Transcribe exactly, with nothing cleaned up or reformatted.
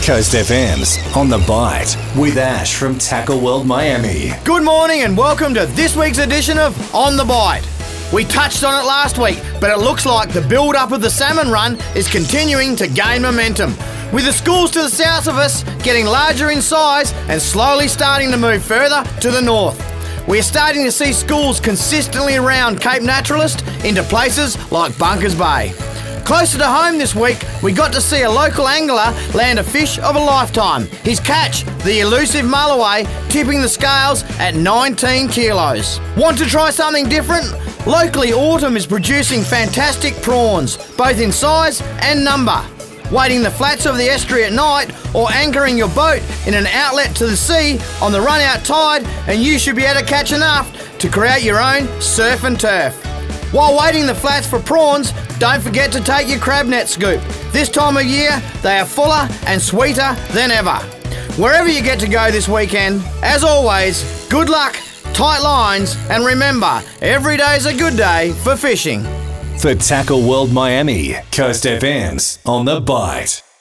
Coast F M's On The Bite with Ash from Tackle World Miami. Good morning and welcome to this week's edition of On The Bite. We touched on it last week, but it looks like the build-up of the salmon run is continuing to gain momentum, with the schools to the south of us getting larger in size and slowly starting to move further to the north. We're starting to see schools consistently around Cape Naturalist into places like Bunkers Bay. Closer to home this week, we got to see a local angler land a fish of a lifetime. His catch, the elusive mulloway, tipping the scales at nineteen kilos. Want to try something different? Locally, Autumn is producing fantastic prawns, both in size and number. Wading the flats of the estuary at night or anchoring your boat in an outlet to the sea on the run-out tide, and you should be able to catch enough to create your own surf and turf. While wading the flats for prawns, don't forget to take your crab net scoop. This time of year, they are fuller and sweeter than ever. Wherever you get to go this weekend, as always, good luck, tight lines, and remember, every day's a good day for fishing. For Tackle World Miami, Coast F M's On The Bite.